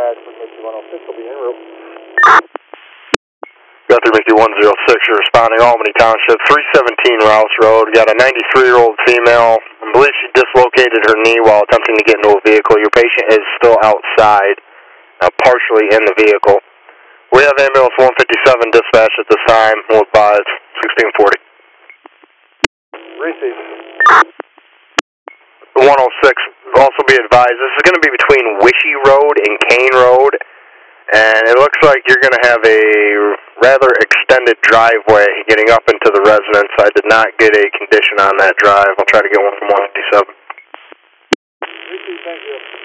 dispatch for Mickey 106 will be en route. Guthrie Mickey 106, you're responding Albany Township, 317 Rouse Road. Got a 93-year-old female. I believe she dislocated her knee while attempting to get into a vehicle. Your patient is still outside, partially in the vehicle. We have ambulance 157 dispatch at this time. We'll advise 1640. Receive. 106, also be advised, this is going to be between Wishy Road and Kane Road, and it looks like you're going to have a rather extended driveway getting up into the residence. I did not get a condition on that drive. I'll try to get one from 157. Receive, thank you.